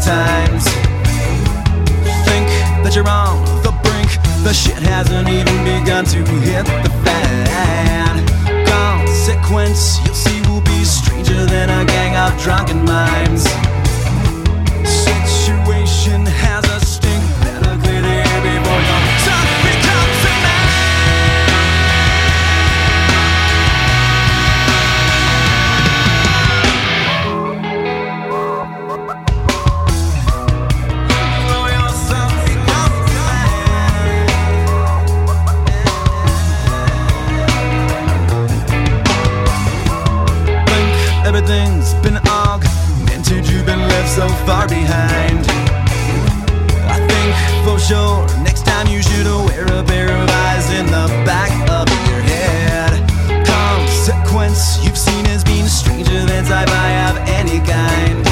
times. Think that you're on the brink, the shit hasn't even begun to hit the fan. Consequence, you'll see, will be stranger than a gang of drunken mimes. Situation has a stink, better clear the air before your tongue becomes a man. Everything's been augmented, you've been left so far behind. I think for sure next time you should wear a pair of eyes in the back of your head. Consequence you've seen has been stranger than sci-fi of any kind.